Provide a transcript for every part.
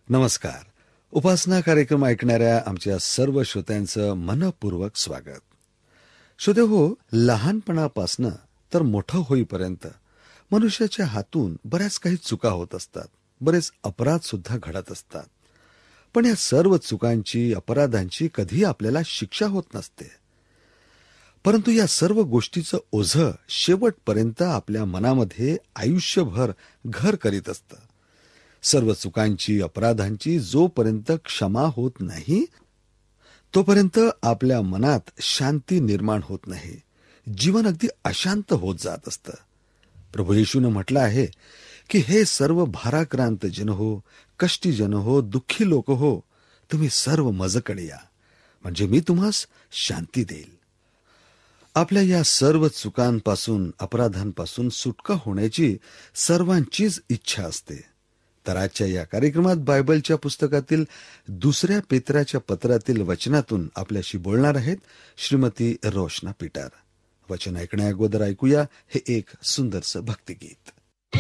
नमस्कार. उपासना कार्यक्रम ऐकणाऱ्या आमच्या सर्व श्रोत्यांचं मनपूर्वक स्वागत. श्रोते हो, लहानपणापासनं तर मोठं होईपर्यंत मनुष्याच्या हातून बऱ्याच काही चुका होत असतात, बरेच अपराध सुद्धा घडत असतात. पण या सर्व चुकांची, अपराधांची कधी आपल्याला शिक्षा होत नसते. परंतु या सर्व गोष्टीचं ओझं शेवटपर्यंत आपल्या मनामध्ये आयुष्यभर घर करीत असतं. सर्व चुकांची, अपराधांची जोपर्यंत क्षमा होत नाही तोपर्यंत आपल्या मनात शांती निर्माण होत नाही. जीवन अगदी अशांत होत जात असतं. प्रभू येशूनं म्हटलं आहे की हे सर्व भाराक्रांत जन हो, कष्टी जन हो, दुःखी लोक हो, तुम्ही सर्व माझ्याकडे या, म्हणजे मी तुम्हास शांती देईल. आपल्या या सर्व चुकांपासून, अपराधांपासून सुटका होण्याची सर्वांचीच इच्छा असते. तर आजच्या या कार्यक्रमात बायबलच्या पुस्तकातील 2 पेत्राच्या पत्रातील वचनातून आपल्याशी बोलणार आहेत श्रीमती रोशना पीटर. वचन ऐकण्या अगोदर ऐकूया हे एक सुंदरसं भक्तिगीत.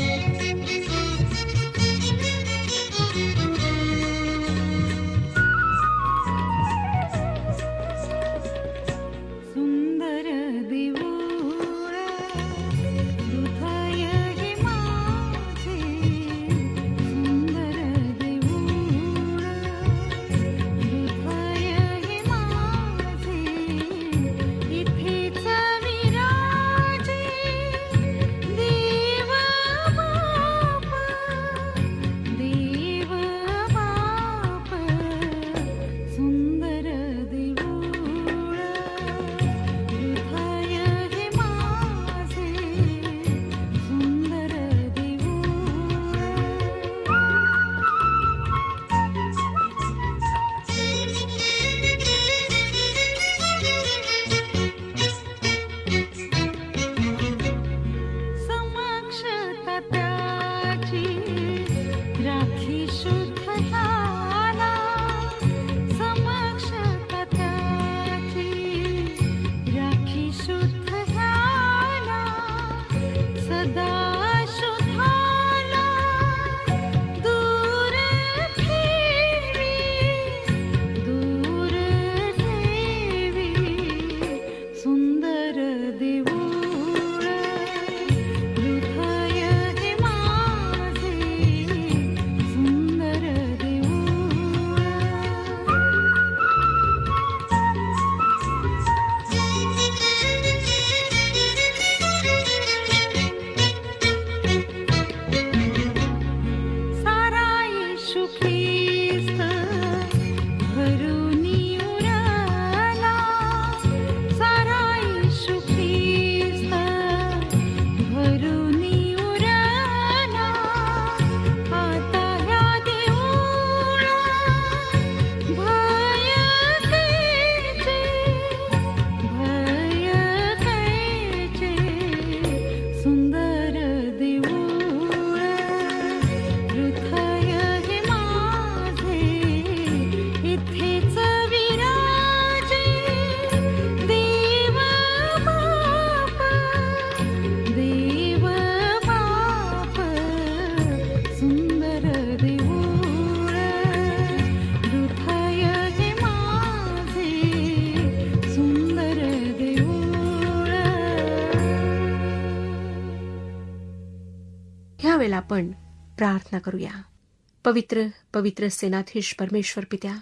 ह्यावेळेला आपण प्रार्थना करूया. पवित्र पवित्र सेनाधीश परमेश्वर पित्या,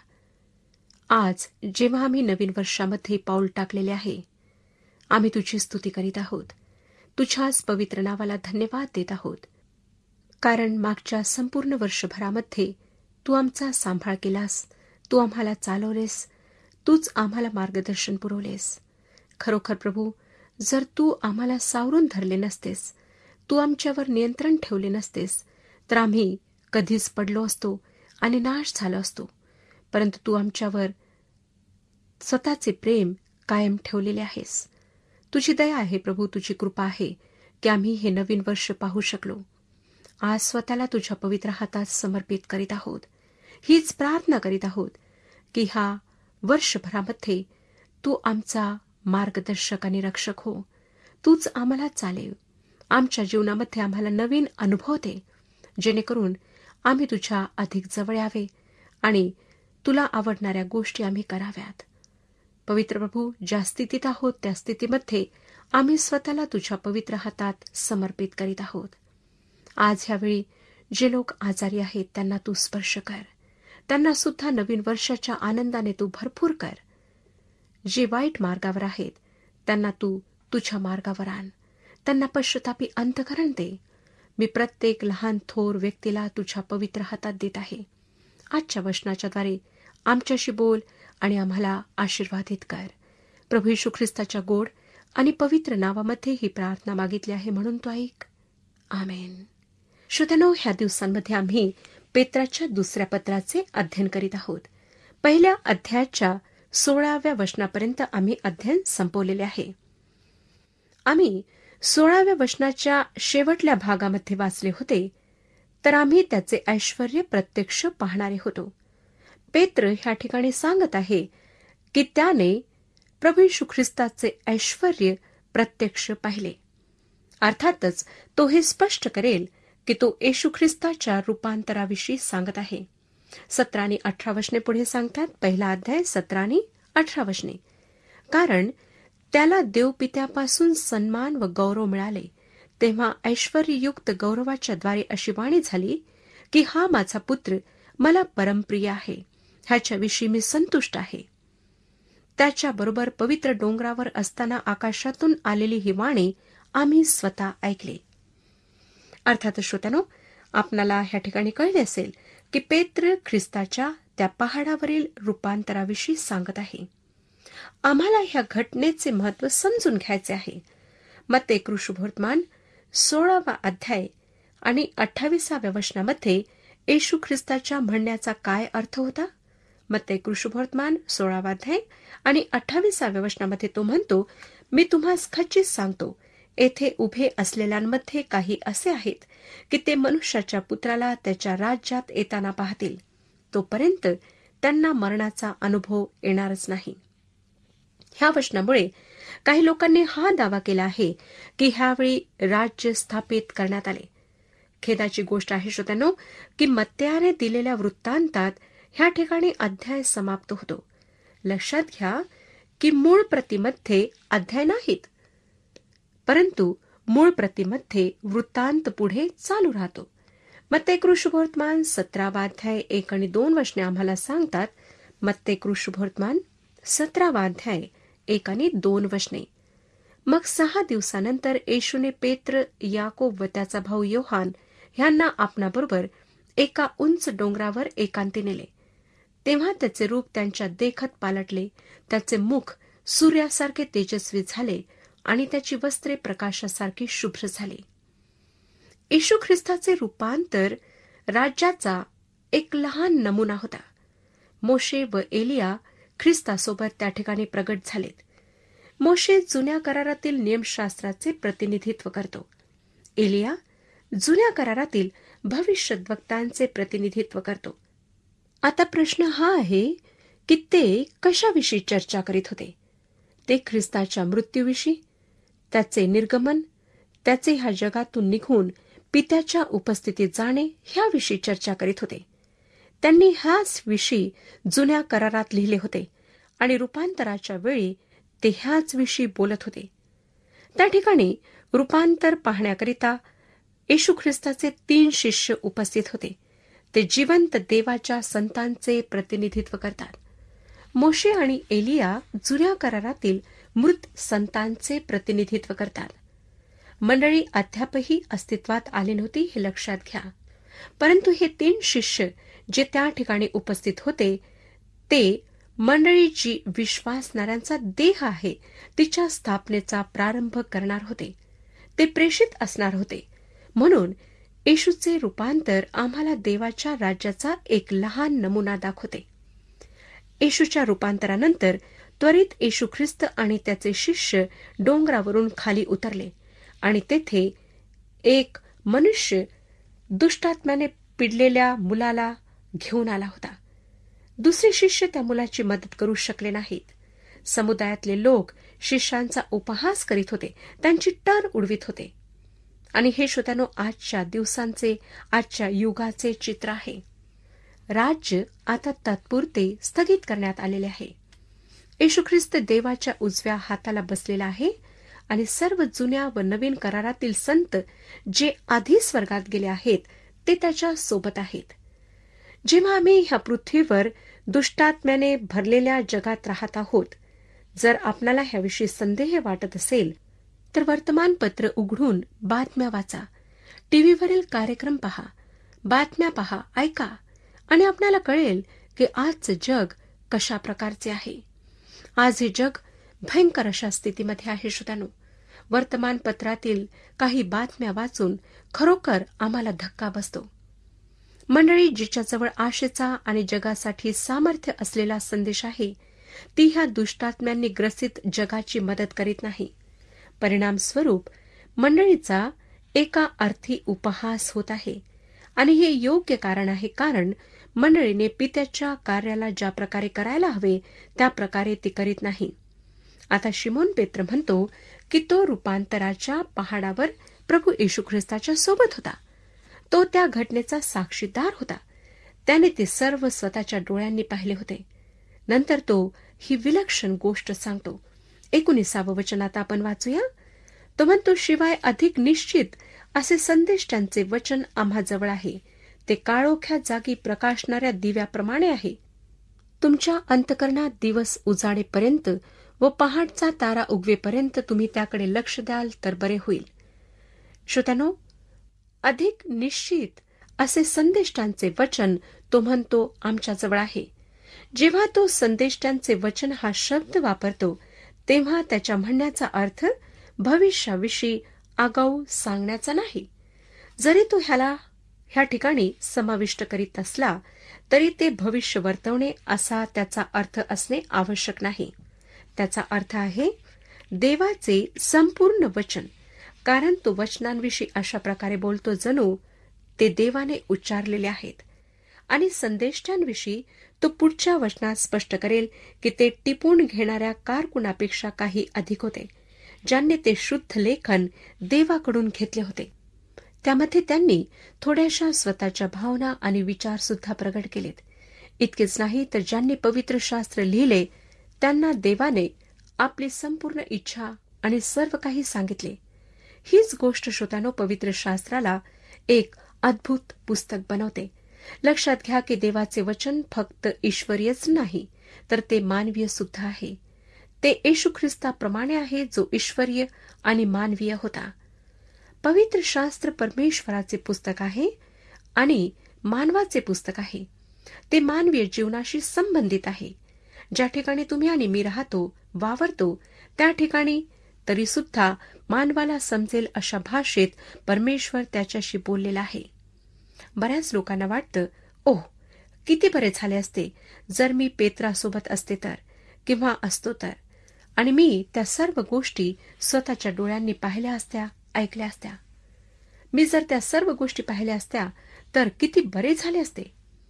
आज जेव्हा आम्ही नवीन वर्षामध्ये पाऊल टाकलेले आहे, आम्ही तुझी स्तुती करीत आहोत. तुझ्याच पवित्र नावाला धन्यवाद देत आहोत, कारण मागच्या संपूर्ण वर्षभरामध्ये तू आमचा सांभाळ केलास, तू आम्हाला चालवलेस, तूच आम्हाला मार्गदर्शन पुरवलेस. खरोखर प्रभू, जर तू आम्हाला सावरून धरले नसतेस, तू आमच्यावर नियंत्रण ठेवले नसतेस, तर आम्ही कधीच पडलो असतो आणि नाश झालो असतो. परंतु तू आमच्यावर स्वतःचे प्रेम कायम ठेवलेले आहेस. तुझी दया आहे प्रभू, तुझी कृपा आहे की आम्ही हे नवीन वर्ष पाहू शकलो. आज स्वतःला तुझ्या पवित्र हातात समर्पित करीत आहोत. हीच प्रार्थना करीत आहोत की ह्या वर्षभरामध्ये तू आमचा मार्गदर्शक आणि रक्षक हो. तूच आम्हाला चालेव. आमच्या जीवनामध्ये आम्हाला नवीन अनुभव दे, जेणेकरून आम्ही तुझ्या अधिक जवळ यावे आणि तुला आवडणाऱ्या गोष्टी आम्ही कराव्यात. पवित्र प्रभू, ज्या स्थितीत आहोत त्या स्थितीमध्ये आम्ही स्वतःला तुझ्या पवित्र हातात समर्पित करीत आहोत. आज ह्यावेळी जे लोक आजारी आहेत त्यांना तू स्पर्श कर. त्यांना सुद्धा नवीन वर्षाच्या आनंदाने तू भरपूर कर. जे वाईट मार्गावर आहेत त्यांना तू तुझ्या मार्गावर आण. त्यांना पश्चातापी अंतःकरण दे. मी प्रत्येक लहान थोर व्यक्तीला तुझ्या पवित्र हातात देत आहे. आजच्या वचनाच्याद्वारे आमच्याशी बोल आणि आम्हाला आशीर्वादित कर. प्रभू येशू ख्रिस्ताच्या गोड आणि पवित्र नावामध्ये ही प्रार्थना मागितली आहे म्हणून तो ऐक. आमेन. श्रोत्यानो, ह्या दिवसांमध्ये आम्ही पेत्राच्या दुसऱ्या पत्राचे अध्ययन करीत आहोत. पहिल्या अध्यायाच्या 16व्या वचनापर्यंत आम्ही अध्ययन संपवलेले आहे. आम्ही 16व्या वचनाच्या शेवटल्या भागामध्ये वाचले होते, तर आम्ही त्याचे ऐश्वर्य प्रत्यक्ष पाहणारे होतो. पेत्र ह्या ठिकाणी सांगत आहे की त्याने प्रभू येशू ख्रिस्ताचे ऐश्वर्य प्रत्यक्ष पाहिले. अर्थातच तो हे स्पष्ट करेल की तो येशू ख्रिस्ताच्या रूपांतराविषयी सांगत आहे. 17 आणि 18 वचने पुढे सांगतात. पहिला अध्याय 17 आणि 18 वचने. कारण त्याला देवपित्यापासून सन्मान व गौरव मिळाले, तेव्हा ऐश्वर्ययुक्त गौरवाच्या द्वारे अशी वाणी झाली की हा माझा पुत्र मला परमप्रिय आहे, ह्याच्याविषयी मी संतुष्ट आहे. त्याच्याबरोबर पवित्र डोंगरावर असताना आकाशातून आलेली ही वाणी आम्ही स्वतः ऐकली. अर्थात श्रोत्यानो, आपणाला ह्या ठिकाणी कळले असेल की पेत्र ख्रिस्ताच्या त्या पहाडावरील रूपांतराविषयी सांगत आहे. आम्हाला ह्या घटनेचे महत्त्व समजून घ्यायचे आहे. मत्ते शुभवर्तमान 16वा अध्याय आणि 28व्या वचनामध्ये येशू ख्रिस्ताच्या म्हणण्याचा काय अर्थ होता. मत्ते शुभवर्तमान 16वा अध्याय आणि 28व्या वचनामध्ये तो म्हणतो, मी तुम्हास खचित सांगतो, येथे उभे असलेल्यांमध्ये काही असे आहेत की ते मनुष्याच्या पुत्राला त्याच्या राज्यात येताना पाहतील, तोपर्यंत त्यांना मरणाचा अनुभव येणारच नाही. ह्या वचनामुळे काही लोकांनी हा दावा केला आहे की ह्यावेळी राज्य स्थापित करण्यात आले. खेदाची गोष्ट आहे श्रोत्यांनो की मत्तेयाने दिलेल्या वृत्तांतात ह्या ठिकाणी अध्याय समाप्त होतो. लक्षात घ्या की मूळ प्रतीमध्ये अध्याय नाहीत, परंतु मूळ प्रतीमध्ये वृत्तांत पुढे चालू राहतो. मत्ते शुभवर्तमान 17वा अध्याय 1 आणि 2 वचने आम्हाला सांगतात. मत्ते शुभवर्तमान 17वा अध्याय 1 आणि 2 वचने. मग 6 दिवसानंतर येशूने पेत्र, याकोब व त्याचा भाऊ योहान ह्यांना आपणाबरोबर एका उंच डोंगरावर एकांती नेले. तेव्हा त्याचे रूप त्यांच्या देखत पालटले, त्याचे मुख सूर्यासारखे तेजस्वी झाले आणि त्याची वस्त्रे प्रकाशासारखी शुभ्र झाली. येशू ख्रिस्ताचे रूपांतर राज्याचा एक लहान नमुना होता. मोशे व एलिया ख्रिस्तासोबत त्या ठिकाणी प्रगट झालेत. मोशे जुन्या करारातील नियमशास्त्राचे प्रतिनिधित्व करतो. एलिया जुन्या करारातील भविष्यद्वक्तांचे प्रतिनिधित्व करतो. आता प्रश्न हा आहे की ते कशाविषयी चर्चा करीत होते. ते ख्रिस्ताच्या मृत्यूविषयी, त्याचे निर्गमन, त्याचे ह्या जगातून निघून पित्याच्या उपस्थितीत जाणे ह्याविषयी चर्चा करीत होते. त्यांनी ह्याच विषयी जुन्या करारात लिहिले होते आणि रूपांतराच्या वेळी ते ह्याच विषयी बोलत होते. त्या ठिकाणी रूपांतर पाहण्याकरिता येशू ख्रिस्ताचे 3 शिष्य उपस्थित होते. ते जिवंत देवाच्या संतांचे प्रतिनिधित्व करतात. मोशे आणि एलिया जुन्या करारातील मृत संतांचे प्रतिनिधित्व करतात. मंडळी अद्यापही अस्तित्वात आली नव्हती हे लक्षात घ्या, परंतु हे 3 शिष्य जे त्या ठिकाणी उपस्थित होते ते मंडळी जी विश्वासणाऱ्यांचा देह आहे तिच्या स्थापनेचा प्रारंभ करणार होते. ते प्रेषित असणार होते. म्हणून येशूचे रूपांतर आम्हाला देवाच्या राज्याचा एक लहान नमुना दाखवते. येशूच्या रूपांतरानंतर त्वरित येशू ख्रिस्त आणि त्याचे शिष्य डोंगरावरून खाली उतरले आणि तेथे एक मनुष्य दुष्टात्म्याने पिडलेल्या मुलाला घेऊन आला होता. दुसरे शिष्य त्या मुलाची मदत करू शकले नाहीत. समुदायातले लोक शिष्यांचा उपहास करीत होते, त्यांची टर उडवीत होते. आणि हे श्रोत्यानो आजच्या दिवसांचे, आजच्या युगाचे चित्र आहे. राज्य आता तात्पुरते स्थगित करण्यात आलेले आहे. येशू ख्रिस्त देवाच्या उजव्या हाताला बसलेला आहे आणि सर्व जुन्या व नवीन करारातील संत जे आधी स्वर्गात गेले आहेत ते त्याच्या सोबत आहेत. जेव्हा आम्ही ह्या पृथ्वीवर दुष्टात्म्याने भरलेल्या जगात राहत आहोत, जर आपणाला ह्याविषयी संदेह वाटत असेल तर वर्तमानपत्र उघडून बातम्या वाचा, टीव्हीवरील कार्यक्रम पहा, बातम्या पहा, ऐका आणि आपल्याला कळेल की आजचं जग कशा प्रकारचे आहे. आज हे जग भयंकर अशा स्थितीमध्ये आहे. श्रोत्यानो, वर्तमानपत्रातील काही बातम्या वाचून खरोखर आम्हाला धक्का बसतो. मंडळी, जिच्याजवळ आशेचा आणि जगासाठी सामर्थ्य असलेला संदेश आहे ती ह्या दुष्टात्म्यांनी ग्रसित जगाची मदत करीत नाही. परिणामस्वरूप मंडळीचा एका अर्थी उपहास होत आहे आणि हे योग्य कारण आहे, कारण मंडळीने पित्याच्या कार्याला ज्या प्रकारे करायला हवे त्या प्रकारे ती करीत नाही. आता शिमोन पेत्र म्हणतो की तो रूपांतराच्या पहाडावर प्रभू येशू ख्रिस्ताच्या सोबत होता. तो त्या घटनेचा साक्षीदार होता. त्याने ते सर्व स्वतःच्या डोळ्यांनी पाहिले होते. नंतर तो ही विलक्षण गोष्ट सांगतो. 19 वचनात आपण वाचूया. तो म्हणतो, शिवाय अधिक निश्चित असे संदेश त्यांचे वचन आम्हाजवळ आहे. ते काळोख्या जागी प्रकाशणाऱ्या दिव्याप्रमाणे आहे. तुमच्या अंतकरणात दिवस उजाडेपर्यंत व पहाटचा तारा उगवेपर्यंत तुम्ही त्याकडे लक्ष द्याल तर बरे होईल. श्रोत्यानो, अधिक निश्चित असे संदेष्टांचे वचन तो म्हणतो आमच्याजवळ आहे. जेव्हा तो संदेष्टांचे वचन हा शब्द वापरतो तेव्हा त्याच्या म्हणण्याचा अर्थ भविष्याविषयी आगाऊ सांगण्याचा नाही. जरी तो ह्या ठिकाणी समाविष्ट करीत असला तरी ते भविष्य वर्तवणे असा त्याचा अर्थ असणे आवश्यक नाही. त्याचा अर्थ आहे देवाचे संपूर्ण वचन, कारण तो वचनांविषयी अशा प्रकारे बोलतो जणू ते देवाने उच्चारलेले आहेत. आणि संदेष्टांविषयी तो पुढच्या वचनात स्पष्ट करेल की ते टिपून घेणाऱ्या कारकुनापेक्षा काही अधिक होते, ज्यांनी ते शुद्ध लेखन देवाकडून घेतले होते. त्यामध्ये त्यांनी थोड्याशा स्वतःच्या भावना आणि विचार सुद्धा प्रगट केलेत. इतकेच नाही तर ज्यांनी पवित्र शास्त्र लिहिले त्यांना देवाने आपली संपूर्ण इच्छा आणि सर्व काही सांगितले. हीच गोष्ट श्रोत्यानो पवित्र शास्त्राला एक अद्भुत पुस्तक बनवते. लक्षात घ्या की देवाचे वचन फक्त ईश्वरीयच नाही तर ते मानवीय सुद्धा आहे. ते येशू ख्रिस्ताप्रमाणे आहे जो ईश्वरीय आणि मानवीय होता. पवित्र शास्त्र परमेश्वराचे पुस्तक आहे आणि मानवाचे पुस्तक आहे. ते मानवीय जीवनाशी संबंधित आहे. ज्या ठिकाणी तुम्ही आणि मी राहतो, वावरतो, त्या ठिकाणी तरी सुद्धा मानवाला समजेल अशा भाषेत परमेश्वर त्याच्याशी बोललेला आहे. बऱ्याच लोकांना वाटतं, ओह, किती बरे झाले असते जर मी पेत्रासोबत असते तर, किंवा असतो तर, आणि मी त्या सर्व गोष्टी स्वतःच्या डोळ्यांनी पाहिल्या असत्या, ऐकल्या असत्या. मी जर त्या सर्व गोष्टी पाहिल्या असत्या तर किती बरे झाले असते.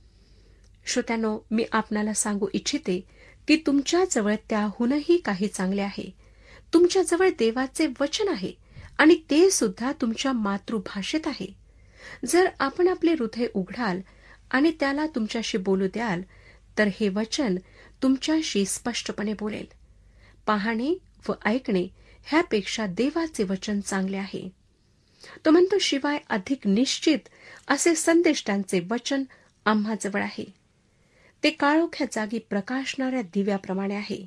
श्रोत्यानो, मी आपणाला सांगू इच्छिते की तुमच्याजवळ त्याहूनही काही चांगले आहे. तुमच्याजवळ देवाचे वचन आहे आणि ते सुद्धा तुमच्या मातृभाषेत आहे. जर आपण आपले हृदय उघडाल आणि त्याला तुमच्याशी बोलू द्याल तर हे वचन तुमच्याशी स्पष्टपणे बोलेल. पाहणे व ऐकणे ह्यापेक्षा देवाचे वचन चांगले आहे. तो म्हणतो, शिवाय अधिक निश्चित असे संदेष्टांचे वचन आम्हाजवळ आहे. ते काळोख्या जागी प्रकाशणाऱ्या दिव्याप्रमाणे आहे.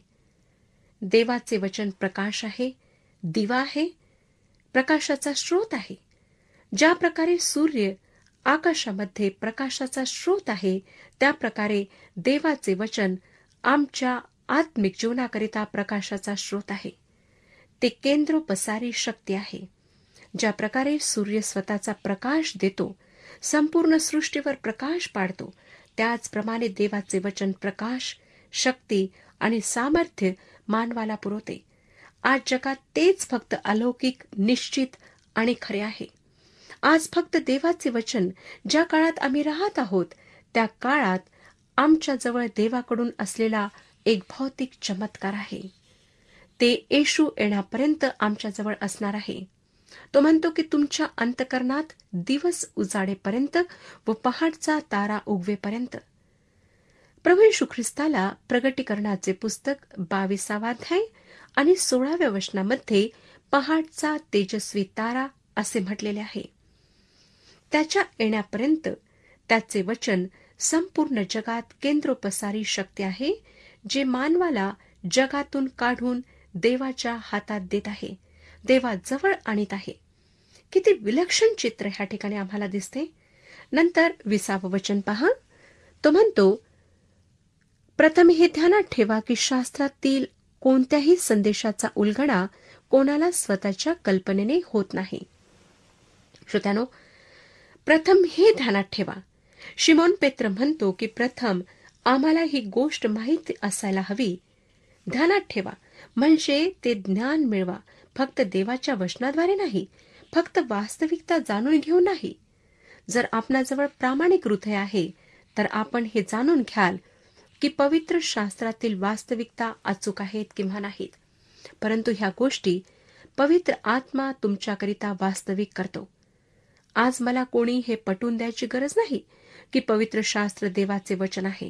देवाचे वचन प्रकाश आहे, दिवा आहे, प्रकाशाचा स्रोत आहे. ज्या प्रकारे सूर्य आकाशामध्ये प्रकाशाचा स्रोत आहे त्या प्रकारे देवाचे वचन आमच्या आत्मिक जीवनाकरिता प्रकाशाचा स्रोत आहे. ते केंद्रोपसारी शक्ती आहे. ज्या प्रकारे सूर्य स्वतःचा प्रकाश देतो, संपूर्ण सृष्टीवर प्रकाश पाडतो, त्याचप्रमाणे देवाचे वचन प्रकाश, शक्ती आणि सामर्थ्य मानवाला पुरवते. आज जगात तेच फक्त अलौकिक, निश्चित आणि खरे आहे. आज फक्त देवाचे वचन ज्या काळात आम्ही राहत आहोत त्या काळात आमच्याजवळ देवाकडून असलेला एक भौतिक चमत्कार आहे. ते येशू येण्यापर्यंत आमच्याजवळ असणार आहे. तो म्हणतो की तुमच्या अंतकरणात दिवस उजाडेपर्यंत व पहाटचा तारा उगवेपर्यंत. प्रभू येशू ख्रिस्ताला प्रगटीकरणाचे पुस्तक 22 अध्याय आणि 16व्या वचनामध्ये पहाटचा तेजस्वी तारा असे म्हटलेले आहे. त्याच्या येण्यापर्यंत त्याचे वचन संपूर्ण जगात केंद्रोपसारी शक्ती आहे, जे मानवाला जगातून काढून देवाच्या हातात देत आहे, देवाजवळ आणीत आहे. किती विलक्षण चित्र ह्या ठिकाणी आम्हाला दिसते. नंतर 20 वचन पहा. तो म्हणतो, प्रथम हे ध्यानात ठेवा की शास्त्रातील कोणत्याही संदेशाचा उलगडा कोणाला स्वतःच्या कल्पनेने होत नाही. श्रोत्यानो, प्रथम हे ध्यानात ठेवा. शिमोन पेत्र म्हणतो की प्रथम आम्हाला ही गोष्ट माहीत असायला हवी. ध्यानात ठेवा म्हणजे ते ज्ञान मिळवा, फक्त देवाच्या वचनाद्वारे नाही, फक्त वास्तविकता जाणून घेऊन नाही. जर आपणाजवळ प्रामाणिक हृदय आहे तर आपण हे जाणून घ्याल की पवित्र शास्त्रातील वास्तविकता अचूक आहेत किंवा नाहीत. परंतु ह्या गोष्टी पवित्र आत्मा तुमच्याकरिता वास्तविक करतो. आज मला कोणी हे पटवून द्यायची गरज नाही की पवित्र शास्त्र देवाचे वचन आहे,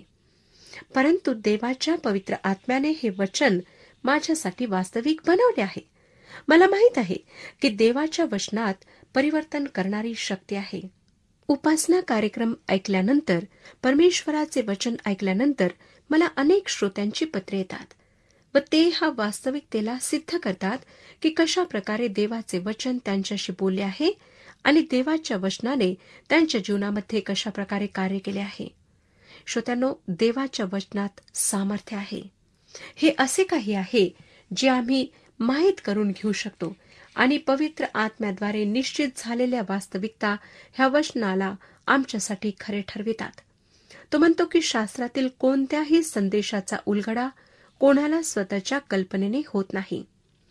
परंतु देवाच्या पवित्र आत्म्याने हे वचन माझ्यासाठी वास्तविक बनवले आहे. मला माहीत आहे की देवाच्या वचनात परिवर्तन करणारी शक्ती आहे. उपासना कार्यक्रम ऐकल्यानंतर, परमेश्वराचे वचन ऐकल्यानंतर मला अनेक श्रोत्यांची पत्रे येतात व ते ह्या वास्तविकतेला सिद्ध करतात की कशा प्रकारे देवाचे वचन त्यांच्याशी बोलले आहे आणि देवाच्या वचनाने त्यांच्या जीवनामध्ये कशा प्रकारे कार्य केले आहे. श्रोत्यांनो, देवाच्या वचनात सामर्थ्य आहे. हे असे काही आहे जे आम्ही माहीत करून घेऊ शकतो आणि पवित्र आत्म्याद्वारे निश्चित झालेल्या वास्तविकता ह्या वचनाला आमच्यासाठी खरे ठरवितात. तो म्हणतो की शास्त्रातील कोणत्याही संदेशाचा उलगडा कोणाला स्वतःच्या कल्पनेने होत नाही.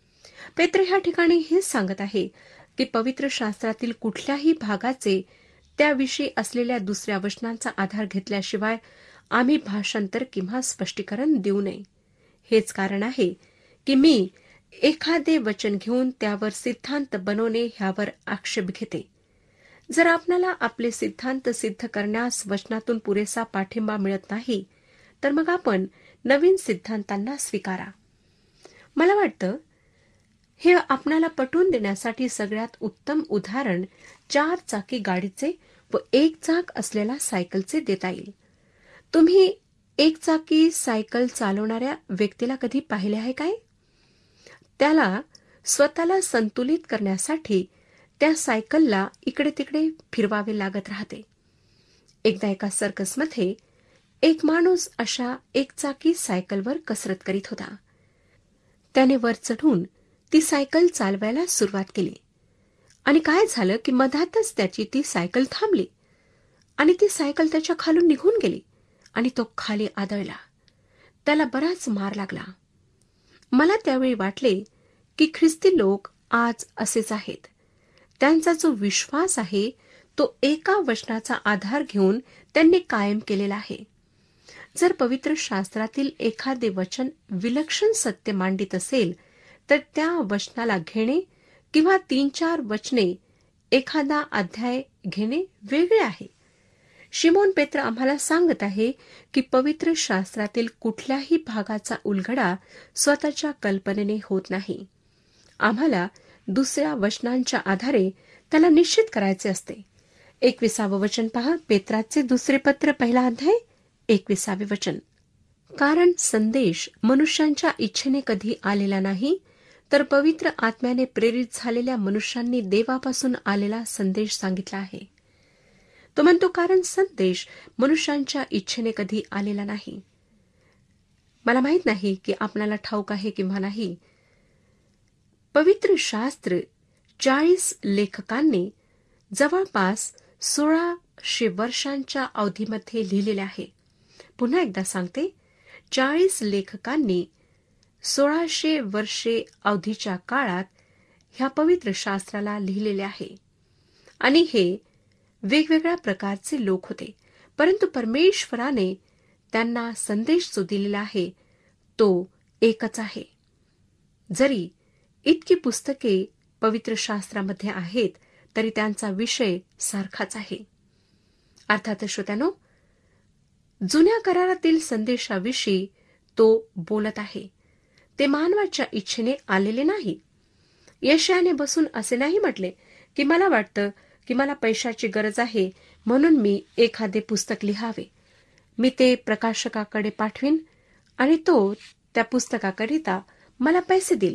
पेत्र ह्या ठिकाणी हेच सांगत आहे की पवित्र शास्त्रातील कुठल्याही भागाचे त्याविषयी असलेल्या दुसऱ्या वचनांचा आधार घेतल्याशिवाय आम्ही भाषांतर किंवा स्पष्टीकरण देऊ नये. हेच कारण आहे की मी एखादे वचन घेऊन त्यावर सिद्धांत बनवणे ह्यावर आक्षेप घेते. जर आपल्याला आपले सिद्धांत सिद्ध करण्यास वचनातून पुरेसा पाठिंबा मिळत नाही तर मग आपण नवीन सिद्धांतांना स्वीकारा. मला वाटतं हे आपणाला पटवून देण्यासाठी सगळ्यात उत्तम उदाहरण 4 चाकी गाडीचे व 1 चाक असलेल्या सायकलचे देता येईल. तुम्ही 1 चाकी सायकल चालवणाऱ्या व्यक्तीला कधी पाहिले आहे काय? त्याला स्वतःला संतुलित करण्यासाठी त्या सायकलला इकडे तिकडे फिरवावे लागत राहते. एकदा एका सर्कसमध्ये एक माणूस अशा 1 चाकी सायकलवर कसरत करीत होता. त्याने वर चढून ती सायकल चालवायला सुरुवात केली आणि काय झालं की मधातच त्याची ती सायकल थांबली आणि ती सायकल त्याच्या खालून निघून गेली आणि तो खाली आदळला. त्याला बराच मार लागला. मला त्यावेळी वाटले की ख्रिस्ती लोक आज असेच आहेत. त्यांचा जो विश्वास आहे तो एका वचनाचा आधार घेऊन त्यांनी कायम केलेला आहे. जर पवित्र शास्त्रातील एखादे वचन विलक्षण सत्य मांडित असेल तर त्या वचनाला घेणे किंवा 3-4 वचने एखादा अध्याय घेणे वेगळे आहे. शिमोन पेत्र आम्हाला सांगत आहे की पवित्र शास्त्रातील कुठल्याही भागाचा उलगडा स्वतःच्या कल्पनेने होत नाही. आम्हाला दुसऱ्या वचनांच्या आधारे त्याला निश्चित करायचे असते. 21 वचन पहा. पेत्राचे दुसरे पत्र 1 अध्याय 21 वचन. कारण संदेश मनुष्यांच्या इच्छेने कधी आलेला नाही, तर पवित्र आत्म्याने प्रेरित झालेल्या मनुष्यांनी देवापासून आलेला संदेश सांगितला आहे. तो म्हणतो कारण संदेश मनुष्यांच्या इच्छेने कधी आलेला नाही. मला माहित नाही की आपल्याला ठाऊक आहे किंवा नाही. पवित्र शास्त्र 40 लेखकांनी जवळपास 1600 वर्षांच्या अवधीमध्ये लिहिलेले आहे. पुन्हा एकदा सांगते, 40 लेखकांनी 1600 वर्षे अवधीच्या काळात ह्या पवित्र शास्त्राला लिहिलेले आहे. आणि हे वेगवेगळ्या प्रकारचे लोक होते, परंतु परमेश्वराने त्यांना संदेश जो दिलेला आहे तो एकच आहे. जरी इतकी पुस्तके पवित्र शास्त्रामध्ये आहेत तरी त्यांचा विषय सारखाच आहे. अर्थात श्रोत्यानो, जुन्या करारातील संदेशाविषयी तो बोलत आहे. ते मानवाच्या इच्छेने आलेले नाही. यशायाने बसून असे नाही म्हटले की मला वाटतं की मला पैशाची गरज आहे म्हणून मी एखादे पुस्तक लिहावे. मी ते प्रकाशकाकडे पाठवीन आणि तो त्या पुस्तकाकरिता मला पैसे देईल.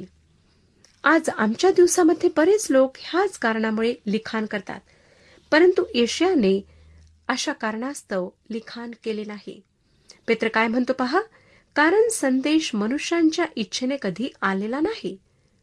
आज आमच्या दिवसामध्ये बरेच लोक ह्याच कारणामुळे लिखाण करतात, परंतु यशायाने अशा कारणास्तव लिखाण केले नाही. पेत्र काय म्हणतो पहा, कारण संदेश मनुष्यांच्या इच्छेने कधी आलेला नाही.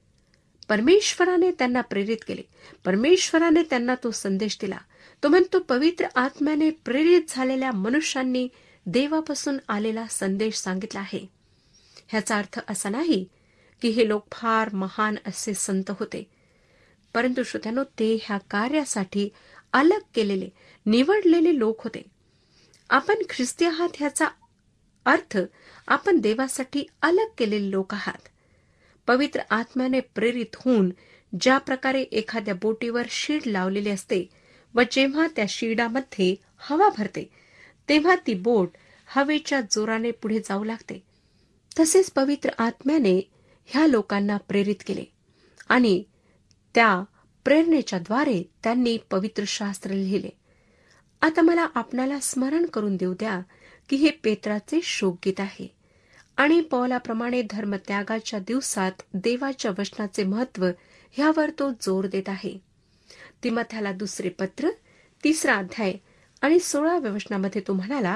परमेश्वराने त्यांना प्रेरित केले. परमेश्वराने त्यांना तो संदेश दिला. तो म्हणतो पवित्र आत्म्याने प्रेरित झालेल्या मनुष्यांनी देवापासून आलेला संदेश सांगितला आहे. ह्याचा अर्थ असा नाही की हे लोक फार महान असे संत होते, परंतु श्रोत्यानो, ते ह्या कार्यासाठी अलग केलेले, निवडलेले लोक होते. आपण ख्रिस्ती आहात ह्याचा अर्थ आपण देवासाठी अलग केलेले लोक आहात. पवित्र आत्म्याने प्रेरित होऊन ज्या प्रकारे एखाद्या बोटीवर शीड लावलेली असते व जेव्हा त्या शीडामध्ये हवा भरते तेव्हा ती बोट हवेच्या जोराने पुढे जाऊ लागते, तसेच पवित्र आत्म्याने ह्या लोकांना प्रेरित केले आणि त्या प्रेरणेच्या द्वारे त्यांनी पवित्र शास्त्र लिहिले. आता मला आपणाला स्मरण करून देऊ द्या की हे पेत्राचे शोकगीत आहे आणि पौलाप्रमाणे धर्मत्यागाच्या दिवसात देवाच्या वचनाचे महत्त्व ह्यावर तो जोर देत आहे. तिमोथेला दुसरे पत्र 3 अध्याय आणि 16व्या वचनामध्ये तो म्हणाला,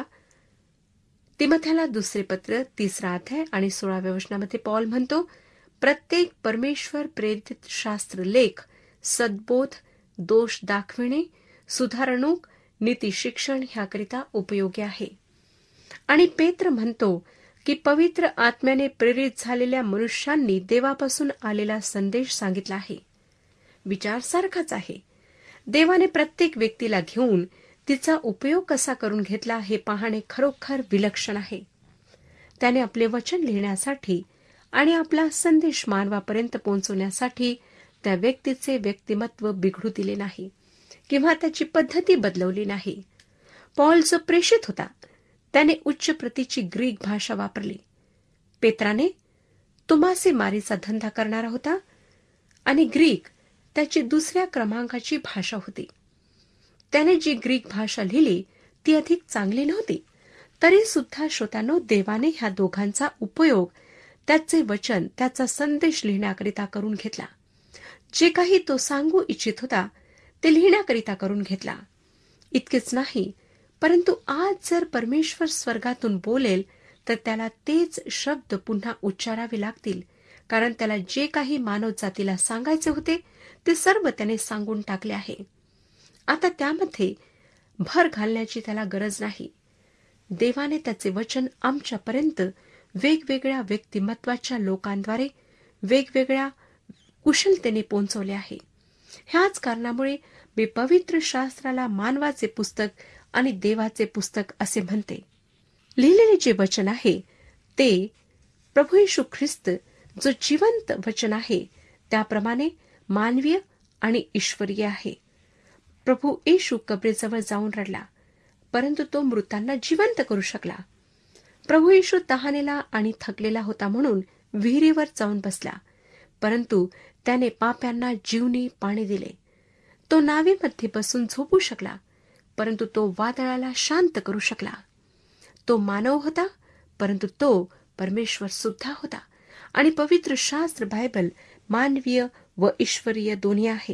तिमोथेला दुसरे पत्र 3 अध्याय आणि 16व्या वचनामध्ये पौल म्हणतो, प्रत्येक परमेश्वर प्रेरित शास्त्र लेख सद्बोध, दोष दाखविणे, सुधारणूक, नीती शिक्षण ह्याकरिता उपयोगी आहे. आणि पेत्र म्हणतो की पवित्र आत्म्याने प्रेरित झालेल्या मनुष्यांनी देवापासून आलेला संदेश सांगितला आहे. विचार सारखाच आहे. देवाने प्रत्येक व्यक्तीला घेऊन तिचा उपयोग कसा करून घेतला हे पाहणे खरोखर विलक्षण आहे. त्याने आपले वचन लिहिण्यासाठी आणि आपला संदेश मानवापर्यंत पोहोचवण्यासाठी त्या व्यक्तीचे व्यक्तिमत्व बिघडू दिले नाही किंवा त्याची पद्धती बदलवली नाही. पौल जो प्रेषित होता त्याने उच्च प्रतीची ग्रीक भाषा वापरली. पेत्राने तो मासेमारीचा धंदा करणारा होता आणि ग्रीक त्याची दुसऱ्या क्रमांकाची भाषा होती. त्याने जी ग्रीक भाषा लिहिली ती अधिक चांगली नव्हती, तरी सुद्धा श्रोत्यांनो, देवाने ह्या दोघांचा उपयोग त्याचे वचन, त्याचा संदेश लिहिण्याकरिता करून घेतला. जे काही तो सांगू इच्छित होता ते लिहिण्याकरिता करून घेतला. इतकेच नाही, परंतु आज जर परमेश्वर स्वर्गातून बोलेल तर त्याला तेच शब्द पुन्हा उच्चारावे लागतील, कारण त्याला जे काही मानव जातीला सांगायचे होते ते सर्व त्याने सांगून टाकले आहे. आता त्यामध्ये भर घालण्याची त्याला गरज नाही. देवाने त्याचे वचन आमच्यापर्यंत वेगवेगळ्या व्यक्तिमत्वाच्या लोकांद्वारे वेगवेगळ्या कुशलतेने पोहोचवले आहे. ह्याच कारणामुळे मी पवित्र शास्त्राला मानवाचे पुस्तक आणि देवाचे पुस्तक असे म्हणते. लिहिलेले जे वचन आहे ते प्रभू येशू ख्रिस्त जो जिवंत वचन आहे त्याप्रमाणे मानवीय आणि ईश्वरीय आहे. प्रभू येशू कबरेजवळ जाऊन रडला, परंतु तो मृतांना जिवंत करू शकला. प्रभू येशू तहानेला आणि थकलेला होता म्हणून विहिरीवर जाऊन बसला, परंतु त्याने पाप्यांना जीवनी पाणी दिले. तो नावेमध्ये बसून झोपू शकला, परंतु तो वादळाला शांत करू शकला. तो मानव होता, परंतु तो परमेश्वर सुद्धा होता. आणि पवित्र शास्त्र बायबल मानवीय व ईश्वरीय दोन्ही आहे.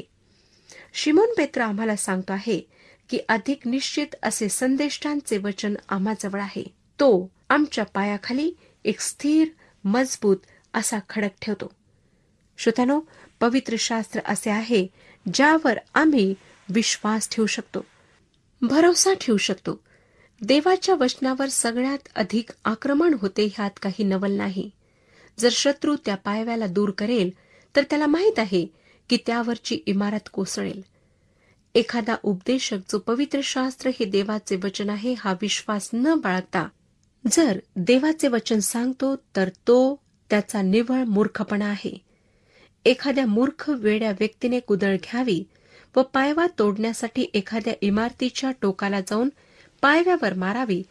शिमोन पेत्र आम्हाला सांगतो आहे की अधिक निश्चित असे संदेष्टांचे वचन आम्हाजवळ आहे. तो आमच्या पायाखाली एक स्थिर, मजबूत असा खडक ठेवतो. श्रोत्यानो, पवित्र शास्त्र असे आहे ज्यावर आम्ही विश्वास ठेवू शकतो, भरोसा ठेवू शकतो. देवाच्या वचनावर सगळ्यात अधिक आक्रमण होते ह्यात काही नवल नाही. जर शत्रू त्या पायव्याला दूर करेल तर त्याला माहीत आहे की त्यावरची इमारत कोसळेल. एखादा उपदेशक जो पवित्र शास्त्र हे देवाचे वचन आहे हा विश्वास न बाळगता जर देवाचे वचन सांगतो तर तो त्याचा निव्वळ मूर्खपणा आहे. एखाद्या मूर्ख वेड्या व्यक्तीने कुदळ घ्यावी व पायवा तोडण्यासाठी एखाद्या इमारतीच्या टोकाला जाऊन पायव्यावर मारावी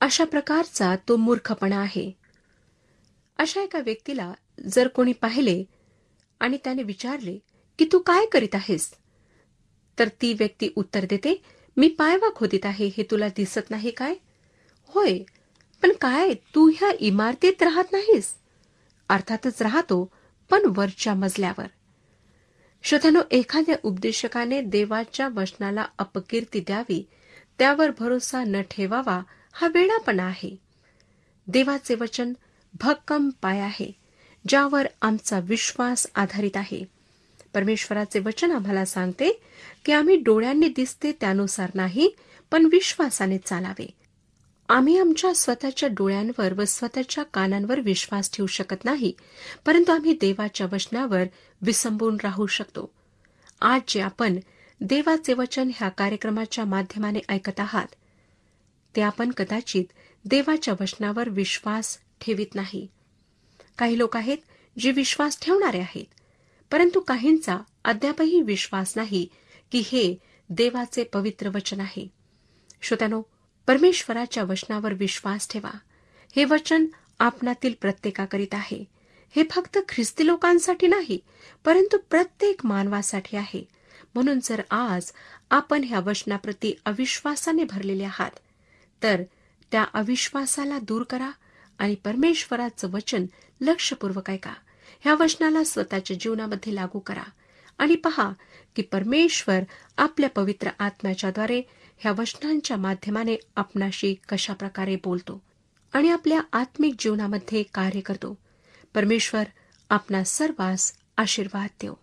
अशा प्रकारचा तो मूर्खपणा आहे. अशा एका व्यक्तीला जर कोणी पाहिले आणि त्याने विचारले की तू काय करीत आहेस, तर ती व्यक्ती उत्तर देते, मी पायवा खोदीत आहे, हे तुला दिसत नाही काय? होय, पण काय तू ह्या इमारतीत राहत नाहीस? अर्थातच राहतो, पण वरच्या मजल्यावर. श्रोत्यानो, एखाद्या उपदेशकाने देवाच्या वचनाला अपकीर्ती द्यावी, त्यावर भरोसा न ठेवावा, हा वेडापणा आहे. देवाचे वचन भक्कम पाय आहे, ज्यावर आमचा विश्वास आधारित आहे. परमेश्वराचे वचन आम्हाला सांगते की आम्ही डोळ्यांनी दिसते त्यानुसार नाही, पण विश्वासाने चालावे. आम्ही आमच्या स्वतःच्या डोळ्यांवर व स्वतःच्या कानांवर विश्वास ठेवू शकत नाही, परंतु आम्ही देवाच्या वचनावर विसंबून राहू शकतो. आज जे आपण देवाचे वचन ह्या कार्यक्रमाच्या माध्यमाने ऐकत आहात, ते आपण कदाचित देवाच्या वचनावर विश्वास ठेवित नाही. काही लोक आहेत जे विश्वास ठेवणारे आहेत, परंतु काहींचा अद्यापही विश्वास नाही की हे देवाचे पवित्र वचन आहे. श्रोत्यानो, परमेश्वराच्या वचनावर विश्वास ठेवा. हे वचन आपणातील प्रत्येकाकरिता आहे. हे फक्त ख्रिस्ती लोकांसाठी नाही, परंतु प्रत्येक मानवासाठी आहे. म्हणून जर आज आपण ह्या वचनाप्रती अविश्वासाने भरलेले आहात, तर त्या अविश्वासाला दूर करा आणि परमेश्वराचं वचन लक्षपूर्वक ऐका. ह्या वचनाला स्वतःच्या जीवनामध्ये लागू करा आणि पहा की परमेश्वर आपल्या पवित्र आत्म्याच्याद्वारे ह्या वचनांच्या माध्यमाने आपणाशी कशा प्रकारे बोलतो आणि आपल्या आत्मिक जीवनामध्ये कार्य करतो. परमेश्वर आपणा सर्वांस आशीर्वाद देव.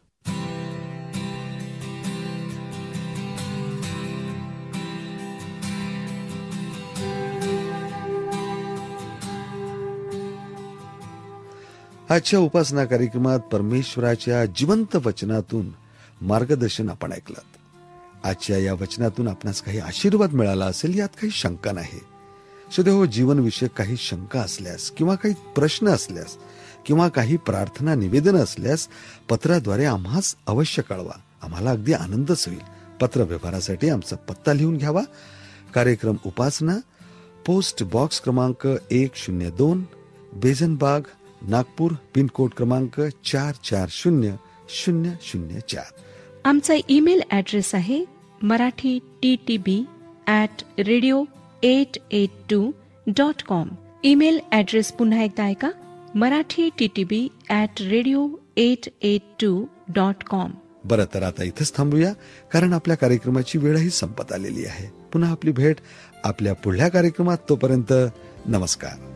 आजच्या उपासना कार्यक्रमात परमेश्वराच्या जिवंत वचनातून मार्गदर्शन आपण ऐकलं. आजच्या या वचनातून आपणास काही आशीर्वाद मिळाला असेल यात काही शंका नाही. सदैव जीवनविषयक काही शंका असल्यास किंवा काही प्रश्न असल्यास किंवा काही प्रार्थना निवेदन असल्यास पत्राद्वारे आम्हास अवश्य कळवा. आम्हाला अगदी आनंदच होईल. पत्र व्यवहारासाठी आमचा पत्ता लिहून घ्यावा. कार्यक्रम उपासना, पोस्ट बॉक्स क्रमांक 102, बेझनबाग, नागपूर, पिनकोड क्रमांक 440004. आमचा ईमेल ॲड्रेस आहे marathi@radio882.com. ईमेल ॲड्रेस पुन्हा एकदा ऐका, marathi@radio882.com. बरं, तर आता इथंच थांबूया, कारण आपल्या कार्यक्रमाची वेळही संपत आलेली आहे. पुन्हा आपली भेट आपल्या पुढल्या कार्यक्रमात. तोपर्यंत नमस्कार.